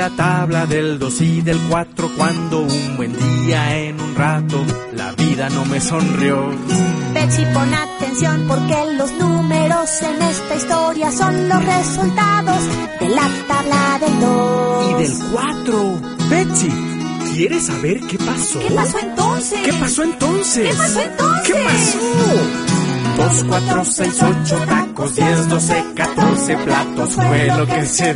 la tabla del 2 y del 4 cuando un buen día en un rato la vida no me sonrió. Betsy, pon atención porque los números en esta historia son los resultados de la tabla del 2 y del 4. Betsy, ¿quieres saber qué pasó? ¿Qué pasó entonces? ¿Qué pasó entonces? ¿Qué pasó entonces? ¿Qué pasó? 2, 4, 6, 8 tacos, 10, 12, 14 platos fue lo que se